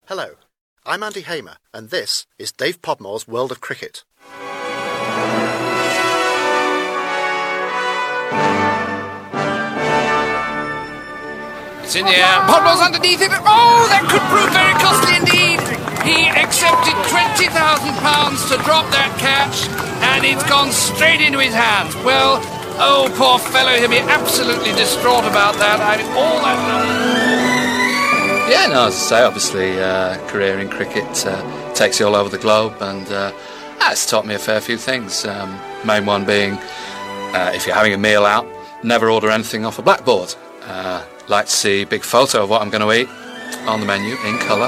Hello, I'm Andy Hamer, and this is Dave Podmore's World of Cricket. It's in the air. Podmore's underneath it. Oh, that could prove very costly indeed. He accepted £20,000 to drop that catch, and it's gone straight into his hands. Well, oh, poor fellow, he'll be absolutely distraught about that. All that money. Yeah, no, as I say, obviously, career in cricket takes you all over the globe, and it's taught me a fair few things. Main one being, if you're having a meal out, never order anything off a blackboard. Like to see a big photo of what I'm going to eat on the menu in colour.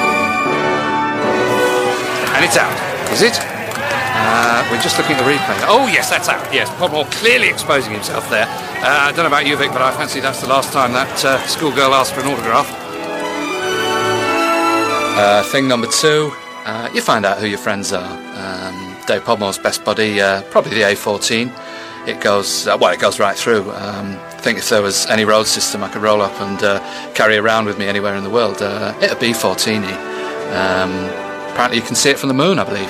And it's out, is it? We're just looking at the replay. Oh, yes, that's out. Yes, Podmore clearly exposing himself there. I don't know about you, Vic, but I fancy that's the last time that schoolgirl asked for an autograph. Thing number 2, you find out who your friends are. Dave Podmore's best buddy, probably the A14. It goes right through. I think if there was any road system I could roll up and carry around with me anywhere in the world, it'd be Fortini. Apparently you can see it from the moon, I believe.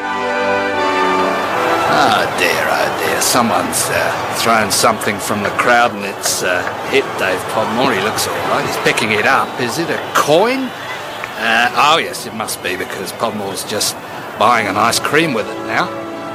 Oh dear, someone's thrown something from the crowd and it's hit Dave Podmore. He looks all right, he's picking it up. Is it a coin? Oh yes, it must be, because Podmore's just buying an ice cream with it now.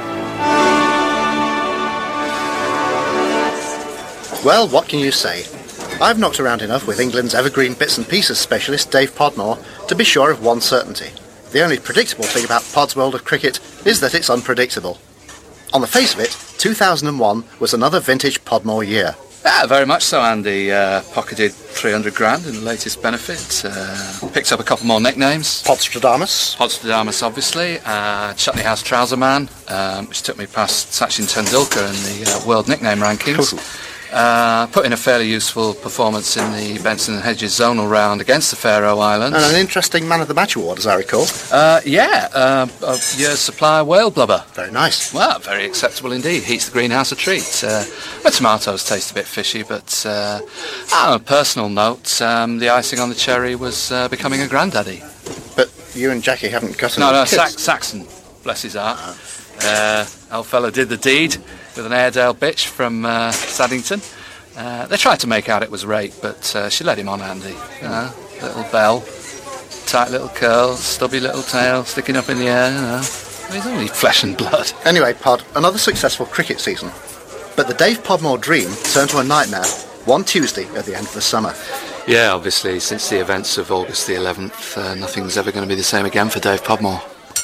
Well, what can you say? I've knocked around enough with England's evergreen bits and pieces specialist Dave Podmore to be sure of one certainty. The only predictable thing about Pod's World of Cricket is that it's unpredictable. On the face of it, 2001 was another vintage Podmore year. Very much so, Andy. Pocketed 300 grand in the latest benefit. Picked up a couple more nicknames. Podstradamus, obviously. Chutney House Trouser Man, which took me past Sachin Tendulkar in the world nickname rankings. Put in a fairly useful performance in the Benson and Hedges zonal round against the Faroe Islands. And an interesting Man of the Match award, as I recall. A year's supply of whale blubber. Very nice. Well, very acceptable indeed. Heats the greenhouse a treat. The tomatoes taste a bit fishy, but on a personal note, the icing on the cherry was becoming a granddaddy. But you and Jackie haven't got any kids? Saxon, bless his heart. Old fella did the deed with an Airedale bitch from Saddington. They tried to make out it was rape, but she led him on, Andy. Little bell, tight little curl, stubby little tail sticking up in the air, He's only flesh and blood. Anyway, Pod, another successful cricket season. But the Dave Podmore dream turned to a nightmare one Tuesday at the end of the summer. Yeah, obviously, since the events of August the 11th, nothing's ever going to be the same again for Dave Podmore.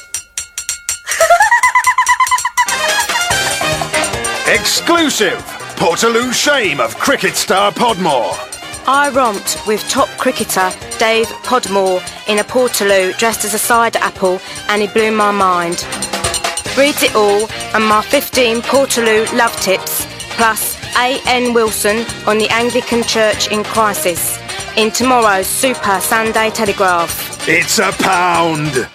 Exclusive! Portaloo shame of cricket star Podmore. I romped with top cricketer Dave Podmore in a Portaloo dressed as a cider apple, and he blew my mind. Read it all and my 15 Portaloo love tips, plus A.N. Wilson on the Anglican Church in crisis, in tomorrow's Super Sunday Telegraph. It's £1.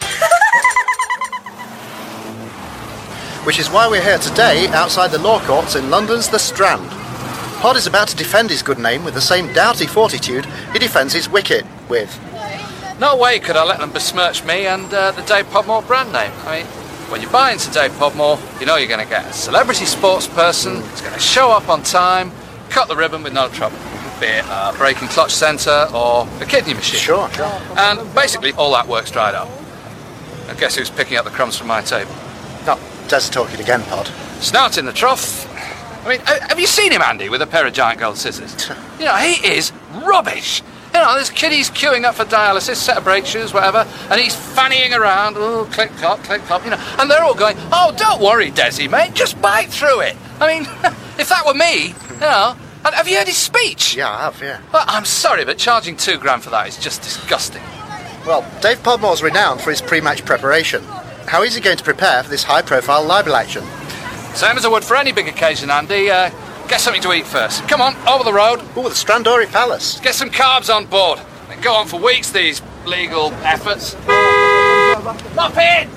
Which is why we're here today outside the law courts in London's The Strand. Pod is about to defend his good name with the same doughty fortitude he defends his wicket with. No way could I let them besmirch me and the Dave Podmore brand name. I mean, when you buy into Dave Podmore, you know you're going to get a celebrity sports person who's going to show up on time, cut the ribbon with no trouble, be it a braking clutch centre or a kidney machine. Sure. And basically all that work's dried up. And guess who's picking up the crumbs from my table? No, Des talking again, Pod. Snout in the trough. I mean, have you seen him, Andy, with a pair of giant gold scissors? He is rubbish. There's kiddies queuing up for dialysis, set of brake shoes, whatever, and he's fannying around, click-clop, and they're all going, oh, don't worry, Desi, mate, just bite through it. I mean, if that were me, and have you heard his speech? Yeah, I have, yeah. Well, I'm sorry, but charging £2 grand for that is just disgusting. Well, Dave Podmore's renowned for his pre-match preparation. How is he going to prepare for this high-profile libel action? Same as I would for any big occasion, Andy. Get something to eat first. Come on, over the road. Oh, the Strandory Palace. Get some carbs on board. They go on for weeks, these legal efforts. Mop in!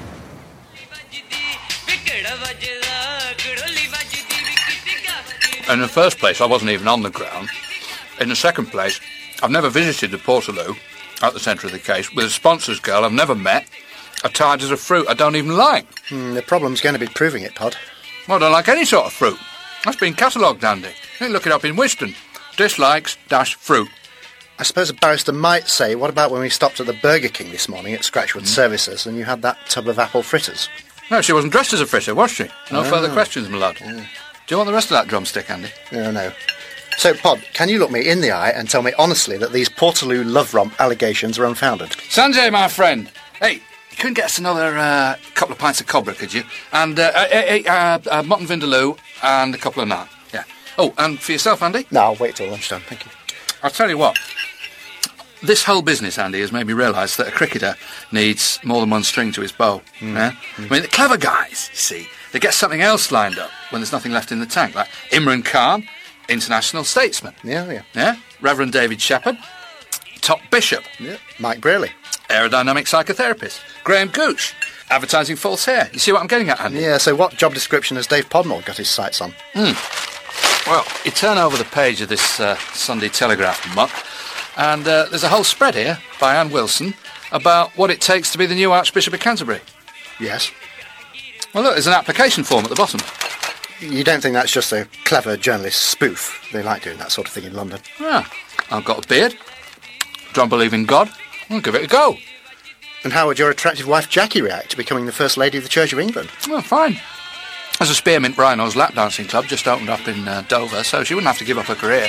In the first place, I wasn't even on the ground. In the second place, I've never visited the Portaloo. at the centre of the case, with a sponsors girl I've never met, are tied as a fruit I don't even like. The problem's going to be proving it, Pod. Well, I don't like any sort of fruit. That's been catalogued, Andy. You can look it up in Wiston. Dislikes-fruit. I suppose a barrister might say, what about when we stopped at the Burger King this morning at Scratchwood Services and you had that tub of apple fritters? No, she wasn't dressed as a fritter, was she? No further questions, my lad. Do you want the rest of that drumstick, Andy? No. So, Pod, can you look me in the eye and tell me honestly that these Portaloo love romp allegations are unfounded? Sanjay, my friend. Hey, you couldn't get us another couple of pints of cobra, could you? And mutton vindaloo and a couple of naan. Yeah. Oh, and for yourself, Andy? No, I'll wait till lunchtime, thank you. I'll tell you what. This whole business, Andy, has made me realise that a cricketer needs more than one string to his bow. Yeah? I mean, the clever guys, you see, they get something else lined up when there's nothing left in the tank, like Imran Khan, international statesman. Yeah. Yeah? Reverend David Shepherd, top bishop. Yeah. Mike Braley. Aerodynamic psychotherapist. Graham Gooch, advertising false hair. You see what I'm getting at, Andy? Yeah, so what job description has Dave Podmore got his sights on? Well, you turn over the page of this Sunday Telegraph muck, and there's a whole spread here by Anne Wilson about what it takes to be the new Archbishop of Canterbury. Yes. Well, look, there's an application form at the bottom. You don't think that's just a clever journalist spoof? They like doing that sort of thing in London. Yeah. I've got a beard. Don't believe in God. I'll give it a go. And how would your attractive wife Jackie react to becoming the First Lady of the Church of England? Well, fine. There's a Spearmint Rhinos lap dancing club just opened up in Dover, so she wouldn't have to give up her career.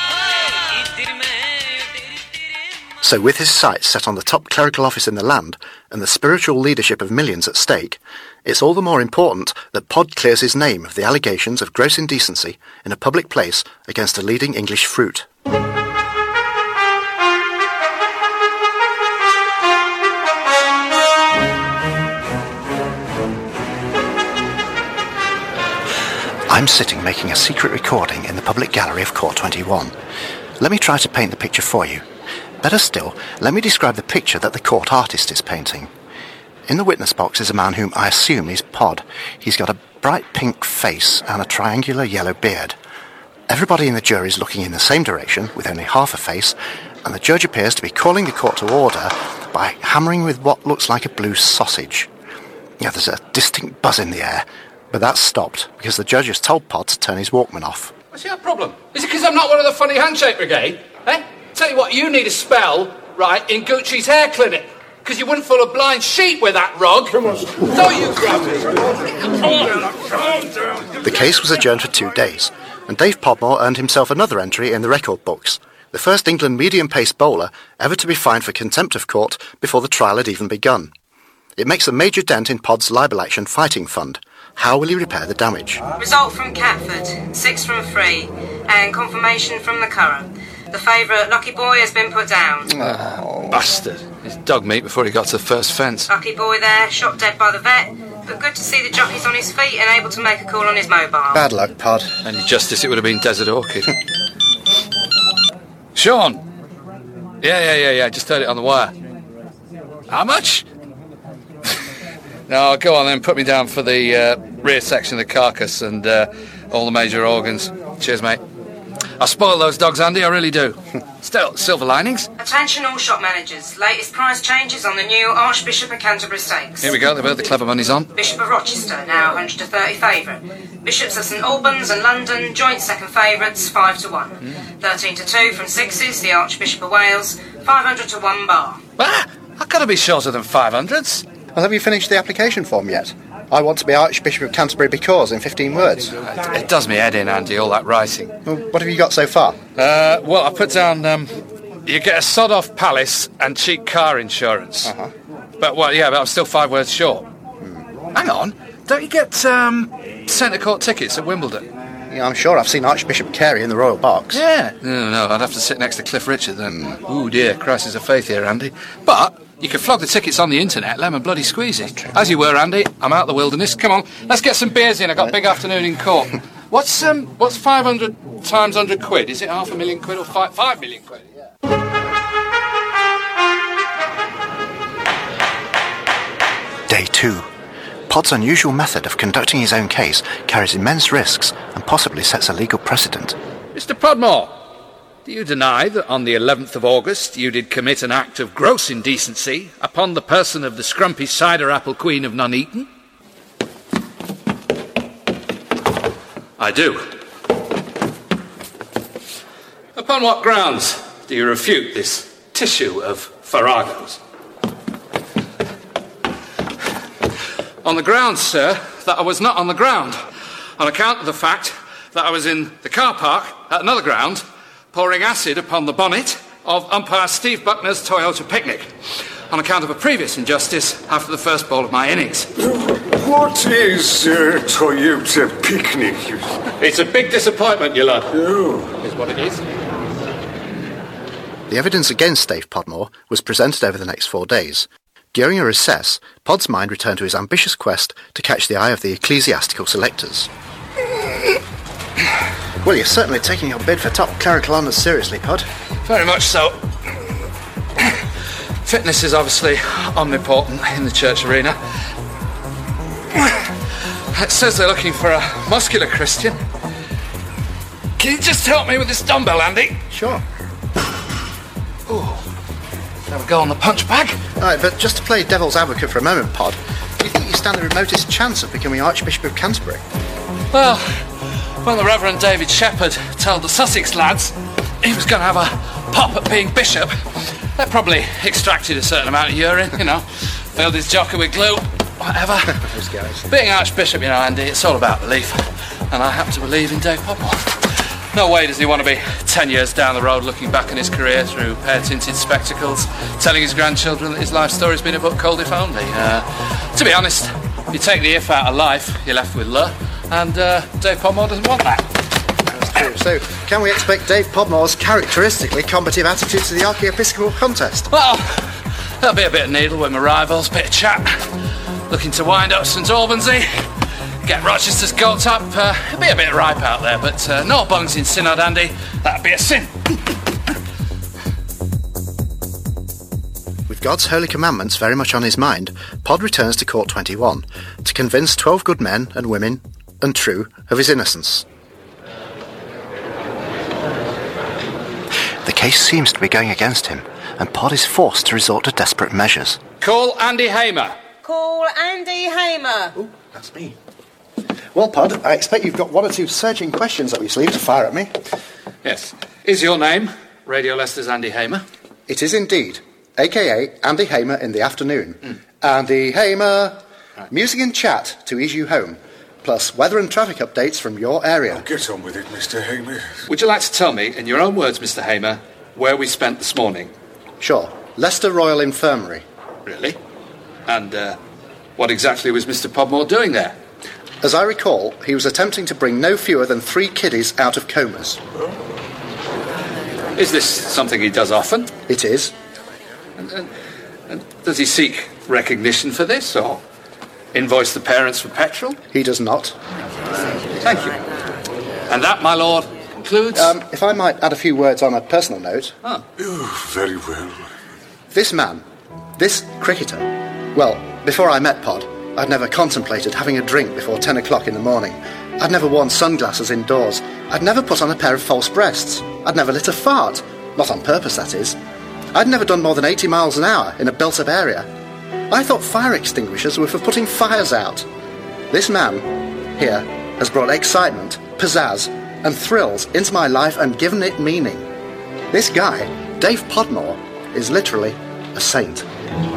So with his sights set on the top clerical office in the land and the spiritual leadership of millions at stake, it's all the more important that Pod clears his name of the allegations of gross indecency in a public place against a leading English fruit. I'm sitting making a secret recording in the public gallery of Court 21. Let me try to paint the picture for you. Better still, let me describe the picture that the court artist is painting. In the witness box is a man whom I assume is Pod. He's got a bright pink face and a triangular yellow beard. Everybody in the jury is looking in the same direction, with only half a face, and the judge appears to be calling the court to order by hammering with what looks like a blue sausage. Now, there's a distinct buzz in the air, but that's stopped because the judge has told Pod to turn his Walkman off. What's your problem? Is it because I'm not one of the funny handshake brigade? Eh? Tell you what, you need a spell, right, in Gucci's hair clinic. Because you wouldn't fool a blind sheep with that rug. Come on. So you grab it. The case was adjourned for 2 days, and Dave Podmore earned himself another entry in the record books. The first England medium-pace bowler ever to be fined for contempt of court before the trial had even begun. It makes a major dent in Pod's libel action fighting fund. How will he repair the damage? Result from Catford, 6 from 3, and confirmation from the Curragh. The favourite, Lucky Boy, has been put down. Oh, bastard. He's dog meat before he got to the first fence. Lucky Boy there, shot dead by the vet, but good to see the jockey's on his feet and able to make a call on his mobile. Bad luck, Pod. Any justice, it would have been Desert Orchid. Sean! Yeah, just heard it on the wire. How much? No, go on then, put me down for the rear section of the carcass and all the major organs. Cheers, mate. I spoil those dogs, Andy, I really do. Still, silver linings. Attention all shop managers. Latest price changes on the new Archbishop of Canterbury Stakes. Here we go, they've heard the clever money's on. Bishop of Rochester, now 130 favourite. Bishops of St Albans and London, joint second favourites, 5-1. 13-2 from sixes, the Archbishop of Wales, 500-1 bar. Ah, I've got to be shorter than 500s. Well, have you finished the application form yet? I want to be Archbishop of Canterbury because, in 15 words. It does me head in, Andy, all that writing. Well, what have you got so far? Well, I put down, you get a sod-off palace and cheap car insurance. But I'm still 5 words short. Hang on, don't you get centre court tickets at Wimbledon? Yeah, I'm sure I've seen Archbishop Carey in the Royal Box. Yeah. No, I'd have to sit next to Cliff Richard then. Ooh dear, crisis of faith here, Andy. But you can flog the tickets on the internet, lemon bloody squeezy. As you were, Andy, I'm out the wilderness. Come on, let's get some beers in. I've got a big afternoon in court. What's 500 times 100 quid? Is it £500,000 quid or 5 million quid? Yeah. Day 2. Pod's unusual method of conducting his own case carries immense risks and possibly sets a legal precedent. Mr. Podmore, do you deny that on the 11th of August you did commit an act of gross indecency upon the person of the scrumpy cider apple queen of Nuneaton? I do. Upon what grounds do you refute this tissue of farragos? On the grounds, sir, that I was not on the ground, on account of the fact that I was in the car park at another ground, pouring acid upon the bonnet of umpire Steve Buckner's Toyota Picnic, on account of a previous injustice after the first ball of my innings. What is Toyota Picnic? It's a big disappointment, you lad. Oh. Is what it is. The evidence against Dave Podmore was presented over the next 4 days. During a recess, Pod's mind returned to his ambitious quest to catch the eye of the ecclesiastical selectors. Well, you're certainly taking your bid for top clerical honours seriously, Pod. Very much so. Fitness is obviously omnipotent in the church arena. It says they're looking for a muscular Christian. Can you just help me with this dumbbell, Andy? Sure. Ooh. Have a go on the punch bag? Right, but just to play devil's advocate for a moment, Pod, do you think you stand the remotest chance of becoming Archbishop of Canterbury? Well, when the Reverend David Shepherd told the Sussex lads he was going to have a pop at being bishop, they probably extracted a certain amount of urine, filled his jocker with glue, whatever. Those guys. Being Archbishop, Andy, it's all about belief. And I happen to believe in Dave Podmore. No way does he want to be 10 years down the road looking back on his career through pear-tinted spectacles, telling his grandchildren that his life story's been a book called If Only. To be honest, if you take the if out of life, you're left with le, and Dave Podmore doesn't want that. That's true. So, can we expect Dave Podmore's characteristically combative attitude to the archiepiscopal contest? Well, there'll be a bit of needle with my rivals, bit of chat, looking to wind up St Albansy, get Rochester's goats up. It'll be a bit ripe out there, but no bungs in Synod, Andy. That'd be a sin. With God's holy commandments very much on his mind, Pod returns to Court 21 to convince 12 good men and women and true of his innocence. The case seems to be going against him, and Pod is forced to resort to desperate measures. Call Andy Hamer. Call Andy Hamer. Oh, that's me. Well, Pod, I expect you've got one or two searching questions up your sleeve to fire at me. Yes. Is your name Radio Leicester's Andy Hamer? It is indeed, a.k.a. Andy Hamer in the afternoon. Andy Hamer. Right. Music and chat to ease you home, plus weather and traffic updates from your area. Oh, get on with it, Mr. Hamer. Would you like to tell me, in your own words, Mr. Hamer, where we spent this morning? Sure. Leicester Royal Infirmary. Really? And what exactly was Mr. Podmore doing there? As I recall, he was attempting to bring no fewer than 3 kiddies out of comas. Is this something he does often? It is. And does he seek recognition for this, or invoice the parents for petrol? He does not. Thank you. And that, my lord, concludes... if I might add a few words on a personal note... Oh, very well. This man, this cricketer... Well, before I met Pod, I'd never contemplated having a drink before 10 o'clock in the morning. I'd never worn sunglasses indoors. I'd never put on a pair of false breasts. I'd never lit a fart. Not on purpose, that is. I'd never done more than 80 miles an hour in a built-up area. I thought fire extinguishers were for putting fires out. This man, here, has brought excitement, pizzazz, and thrills into my life and given it meaning. This guy, Dave Podmore, is literally a saint.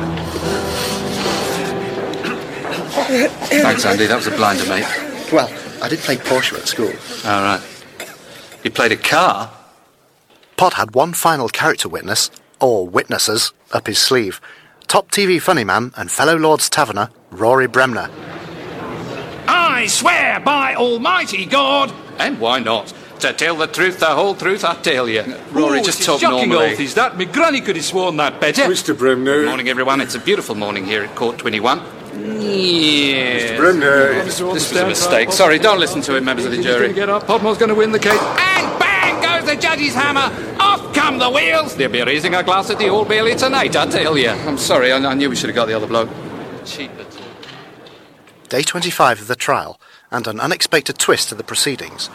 Thanks, Andy. That was a blinder, mate. Well, I did play Porsche at school. All right. You played a car? Pod had one final character witness, or witnesses, up his sleeve. Top TV funny man and fellow Lord's Taverner, Rory Bremner. I swear by Almighty God... And why not? To tell the truth, the whole truth, I tell you. Rory, just talk shocking normally. oath is that. My granny could have sworn that better. Mr. Bremner. Good morning, everyone. It's a beautiful morning here at Court 21. Yes. Bremner. This was a mistake. Sorry, don't listen to him, members of the jury. Get up. Podmore's going to win the case. And bang goes the judge's hammer. Off come the wheels. They'll be raising a glass at the Old Bailey tonight, I tell you. I'm sorry, I knew we should have got the other bloke. Cheaper. Day 25 of the trial, and an unexpected twist to the proceedings.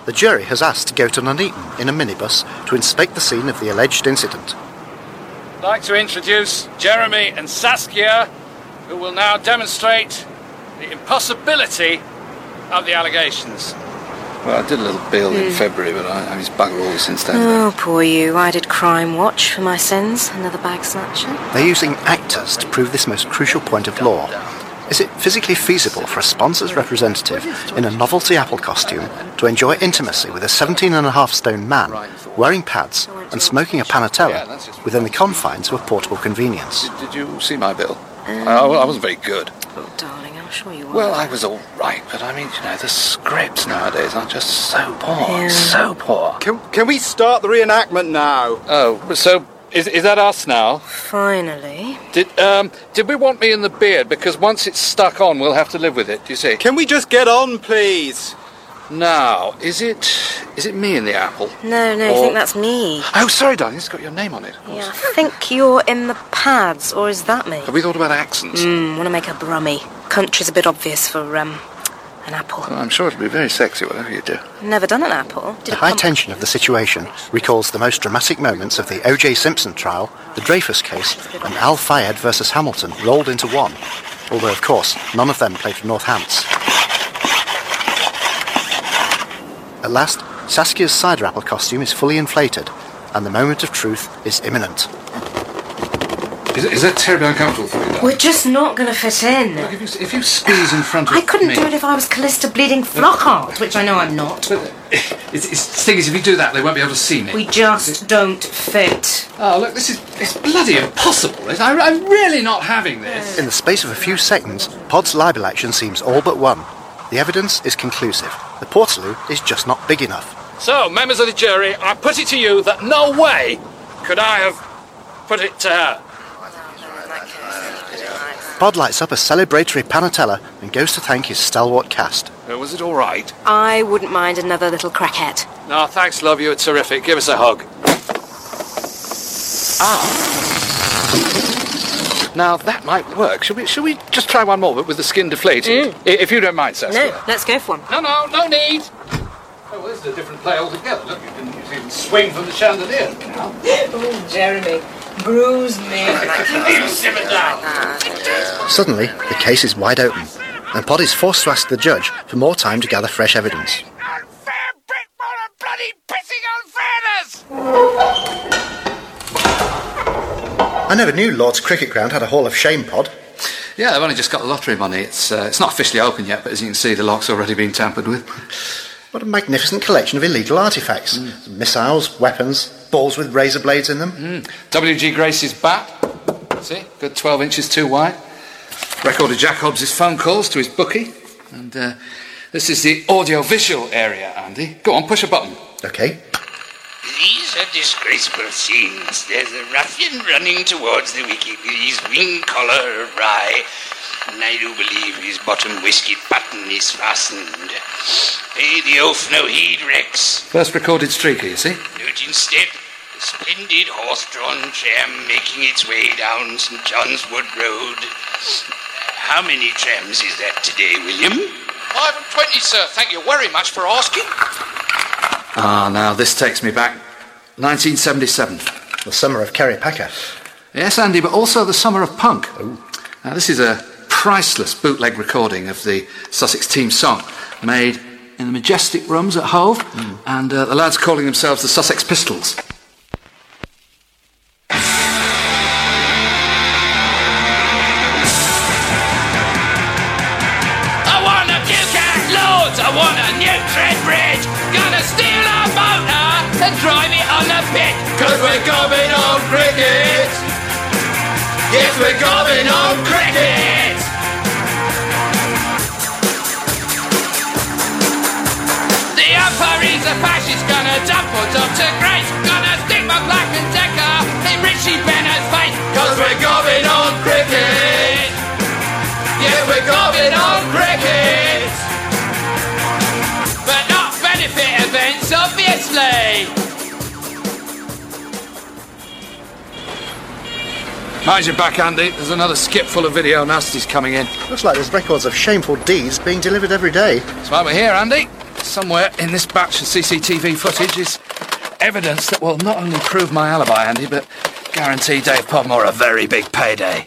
the jury has asked to go to Nuneaton in a minibus to inspect the scene of the alleged incident. I'd like to introduce Jeremy and Saskia, who will now demonstrate the impossibility of the allegations. Well, I did a little bail in February, but he's bugger all since then. Oh, poor you. I did Crime Watch for my sins. Another bag snatcher. They're using actors to prove this most crucial point of law. Is it physically feasible for a sponsor's representative in a novelty apple costume to enjoy intimacy with a 17.5-stone man wearing pads and smoking a panatella within the confines of a portable convenience? Did you see my bill? I wasn't very good. Oh, darling, I'm sure you were. Well, I was all right, but I mean, the scripts nowadays are just so poor, so poor. Can we start the reenactment now? Oh, so is that us now? Finally. Did we want me in the beard? Because once it's stuck on, we'll have to live with it, do you see? Can we just get on, please? Now, is it me in the apple? No, I think that's me. Oh, sorry, darling, it's got your name on it, of course. Yeah, I think you're in the pads, or is that me? Have we thought about accents? Want to make a Brummy. Country's a bit obvious for, an apple. Well, I'm sure it'll be very sexy, whatever you do. Never done an apple. The high tension of the situation recalls the most dramatic moments of the O.J. Simpson trial, the Dreyfus case, and Al Fayed versus Hamilton rolled into one. Although, of course, none of them played for Northants. At last, Saskia's cider apple costume is fully inflated, and the moment of truth is imminent. Is that terribly uncomfortable for you, darling? We're just not going to fit in. Look, if you squeeze in front of me... I couldn't do it if I was Callista Bleeding Flockhart, which I know I'm not. But the thing is, if you do that, they won't be able to see me. We just don't fit. Oh, look, it's bloody impossible. I'm really not having this. In the space of a few seconds, Pod's libel action seems all but won. The evidence is conclusive. The Portaloo is just not big enough. So, members of the jury, I put it to you that no way could I have put it to her. Pod lights up a celebratory panatella and goes to thank his stalwart cast. Was it all right? I wouldn't mind another little crackette. No, thanks, love. You were terrific. Give us a hug. Now, that might work. Shall we just try one more, but with the skin deflated? If you don't mind, Saskia. No, let's go for one. No need. Oh, well, this is a different play altogether. Look, you can even swing from the chandelier now. Oh, Jeremy, bruise me. You simmer down. Suddenly, the case is wide open, and Pod is forced to ask the judge for more time to gather fresh evidence. Unfair bit for a bloody pissing unfairness! I never knew Lord's Cricket Ground had a Hall of Shame, Pod. Yeah, they've only just got the lottery money. It's not officially open yet, but as you can see, the lock's already been tampered with. What a magnificent collection of illegal artefacts. Missiles, weapons, balls with razor blades in them. W.G. Grace's bat. See? Good 12 inches too wide. Record of Jack Hobbs's phone calls to his bookie. And this is the audio-visual area, Andy. Go on, push a button. OK. These are disgraceful scenes. There's a ruffian running towards the wicket with his wing collar awry, and I do believe his bottom waistcoat button is fastened. Pay the oaf no heed, Rex. First recorded streaker, you see? Note instead the splendid horse-drawn tram making its way down St. John's Wood Road. How many trams is that today, William? 520, sir. Thank you very much for asking. Now this takes me back. 1977. The summer of Kerry Packer. Yes, Andy, but also the summer of punk. Now this is a priceless bootleg recording of the Sussex team song, made in the majestic rooms at Hove, and the lads calling themselves the Sussex Pistols. I want a new tread bridge. Gonna steal a motor and drive it on the pit. 'Cause we're going on cricket. Yes, we're going on cricket. The umpire is a fascist. Gonna dump on Dr. Grace. Gonna stick my Black and Decker in Richie Benner's face. 'Cause we're going on cricket. Yeah, we're going on cricket. But not benefit events, obviously. Mind your back, Andy. There's another skip full of video nasties coming in. Looks like there's records of shameful deeds being delivered every day. That's why we're here, Andy. somewhere in this batch of CCTV footage is evidence that will not only prove my alibi, Andy, but guarantee Dave Podmore a very big payday.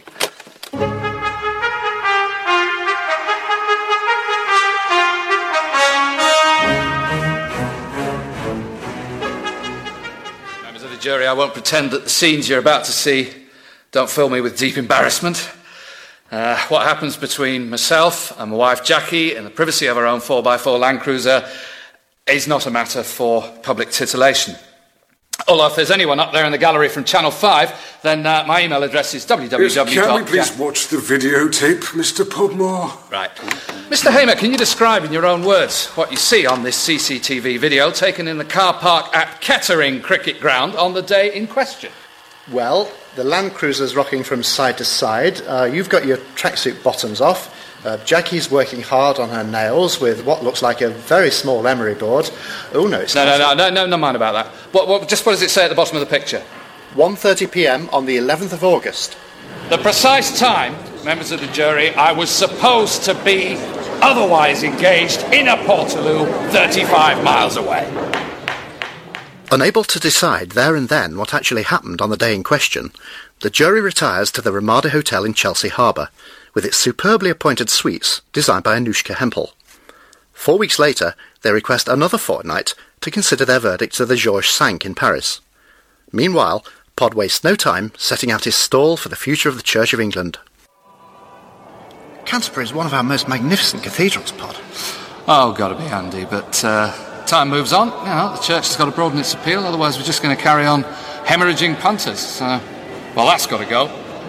Members of the jury, I won't pretend that the scenes you're about to see don't fill me with deep embarrassment. What happens between myself and my wife Jackie in the privacy of our own 4x4 Land Cruiser is not a matter for public titillation. Although if there's anyone up there in the gallery from Channel 5, then my email address is www. Can we please watch the videotape, Mr. Podmore? Right. Mr. Hamer, can you describe in your own words what you see on this CCTV video taken in the car park at Kettering Cricket Ground on the day in question? Well, the Land Cruiser's rocking from side to side. You've got your tracksuit bottoms off. Jackie's working hard on her nails with what looks like a very small emery board. Oh, no, it's not. No mind about that. What does it say at the bottom of the picture? 1:30 p.m. on the 11th of August. The precise time, members of the jury, I was supposed to be otherwise engaged in a Portaloo 35 miles away. Unable to decide there and then what actually happened on the day in question, the jury retires to the Ramada Hotel in Chelsea Harbour, with its superbly appointed suites designed by Anushka Hempel. 4 weeks later, they request another fortnight to consider their verdict to the Georges V in Paris. Meanwhile, Pod wastes no time setting out his stall for the future of the Church of England. Canterbury is one of our most magnificent cathedrals, Pod. Oh, gotta be Andy, but time moves on. You know, the church has got to broaden its appeal, otherwise we're just going to carry on hemorrhaging punters. Well, that's got to go.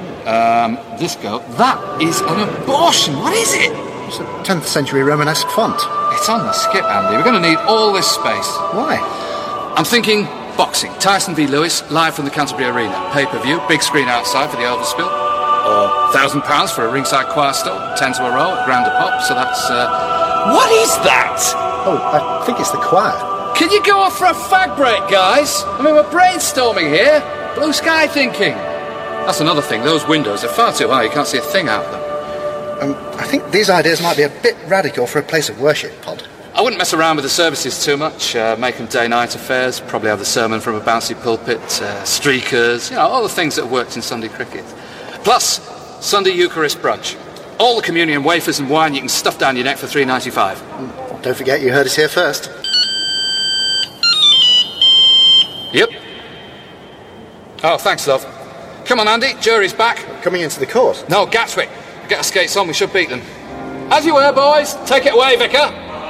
That is an abortion. What is it? It's a 10th century Romanesque font. It's on the skip, Andy. We're going to need all this space. Why? I'm thinking boxing. Tyson v Lewis, live from the Canterbury Arena. Pay-per-view, big screen outside for the overspill. Or £1,000 for a ringside choir stall. 10 to a row, a grand a pop. So that's... What is that? Oh, I think it's the choir. Can you go off for a fag break, guys? I mean, we're brainstorming here. Blue sky thinking. That's another thing. Those windows are far too high. You can't see a thing out of them. I think these ideas might be a bit radical for a place of worship, Pod. I wouldn't mess around with the services too much. Make them day-night affairs. Probably have the sermon from a bouncy pulpit, streakers, you know, all the things that have worked in Sunday cricket. Plus, Sunday Eucharist brunch. All the communion wafers and wine you can stuff down your neck for $3.95. Don't forget you heard us here first. Yep. Oh, thanks, love. Come on, Andy. Jury's back. Coming into the court? No, Gatwick. Get our skates on. We should beat them. As you were, boys. Take it away, Vicar.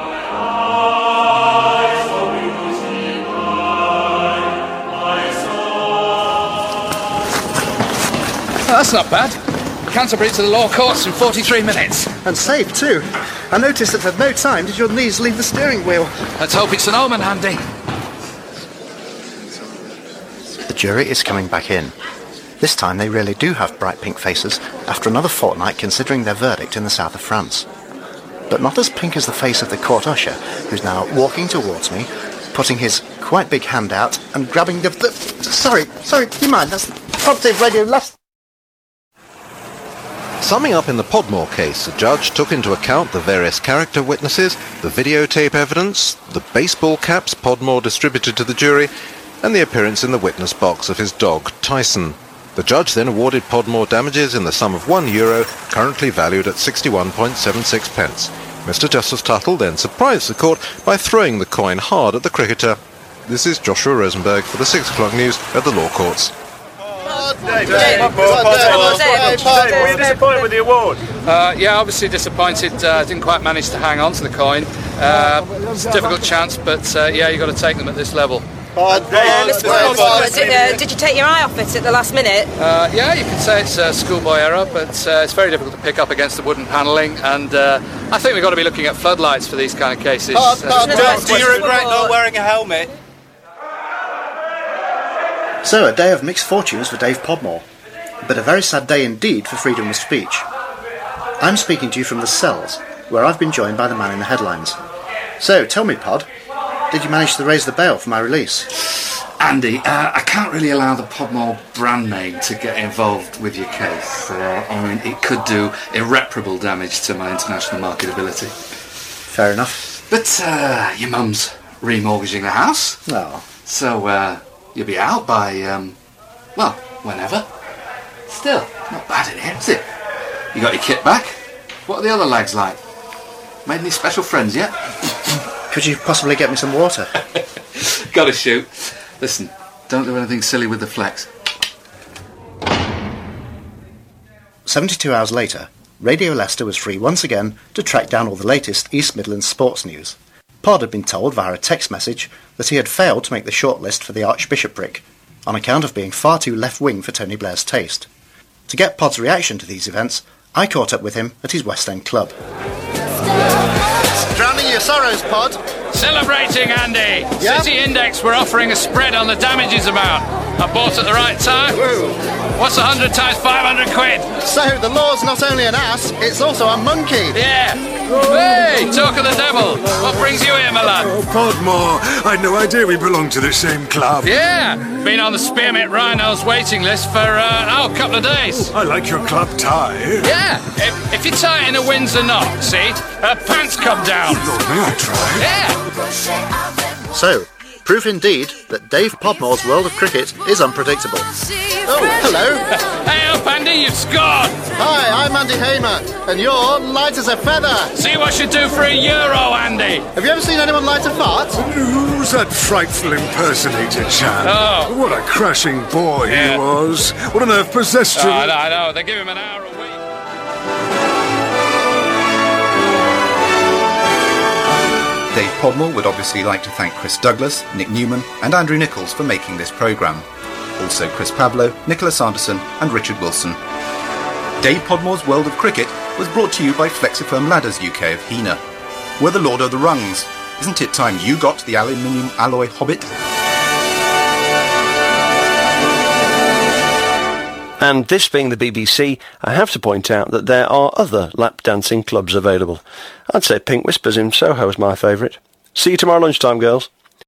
Oh, that's not bad. Canterbury to the law courts in 43 minutes. And safe, too. I noticed that at no time did your knees leave the steering wheel. Let's hope it's an omen, Andy. The jury is coming back in. This time they really do have bright pink faces after another fortnight considering their verdict in the south of France. But not as pink as the face of the court usher, who's now walking towards me, putting his quite big hand out and grabbing the... Sorry, do you mind? That's the positive radio last... Summing up in the Podmore case, the judge took into account the various character witnesses, the videotape evidence, the baseball caps Podmore distributed to the jury, and the appearance in the witness box of his dog, Tyson. The judge then awarded Podmore damages in the sum of €1, currently valued at 61.76 pence. Mr. Justice Tuttle then surprised the court by throwing the coin hard at the cricketer. This is Joshua Rosenberg for the 6 o'clock news at the law courts. Dave, were you disappointed with the award? Yeah, obviously disappointed. Didn't quite manage to hang on to the coin. It's a difficult chance, but yeah, you've got to take them at this level. Did you take your eye off it at the last minute? Yeah, you could say it's a schoolboy error, but it's very difficult to pick up against the wooden panelling, and I think we've got to be looking at floodlights for these kind of cases. Do you regret not wearing a helmet? So, a day of mixed fortunes for Dave Podmore, but a very sad day indeed for freedom of speech. I'm speaking to you from the cells, where I've been joined by the man in the headlines. So, tell me, Pod, did you manage to raise the bail for my release? Andy, I can't really allow the Podmore brand name to get involved with your case. I mean, it could do irreparable damage to my international marketability. Fair enough. But your mum's remortgaging the house. Oh. So you'll be out by, well, whenever. Still, not bad in here, is it? You got your kit back? What are the other lads like? Made any special friends yet? Could you possibly get me some water? Gotta shoot. Listen, don't do anything silly with the flex. 72 hours later, Radio Leicester was free once again to track down all the latest East Midlands sports news. Pod had been told via a text message that he had failed to make the shortlist for the Archbishopric on account of being far too left-wing for Tony Blair's taste. To get Pod's reaction to these events, I caught up with him at his West End club. Drowning your sorrows, Pod. Celebrating, Andy. Yeah? City Index were offering a spread on the damages amount. I bought at the right time. Whoa. What's 100 times 500 quid? So the law's not only an ass, it's also a monkey. Yeah. Hey, talk of the devil. What brings you here, my lad? Oh, Podmore, I'd no idea we belonged to the same club. Yeah, been on the Spearmint Rhinos waiting list for, a couple of days. I like your club tie. Yeah, if you tie it in a Windsor knot, see, pants come down. Lord, may I try? Yeah. So, proof indeed that Dave Podmore's world of cricket is unpredictable. Oh, hello. Hey up, Andy, you've scored. Hi, I'm Andy Hamer, and you're light as a feather. See what you do for a euro, Andy. Have you ever seen anyone light a fart? Who's that frightful impersonator chap? Oh. What a crashing boy Yeah. he was. What on earth possessed him? I know, they give him an hour a week. Dave Podmore would obviously like to thank Chris Douglas, Nick Newman and Andrew Nichols for making this programme. Also Chris Pablo, Nicholas Anderson and Richard Wilson. Dave Podmore's World of Cricket was brought to you by Flexifirm Ladders UK of Hena. We're the Lord of the Rungs. Isn't it time you got the aluminium alloy hobbit? And this being the BBC, I have to point out that there are other lap dancing clubs available. I'd say Pink Whispers in Soho is my favourite. See you tomorrow lunchtime, girls.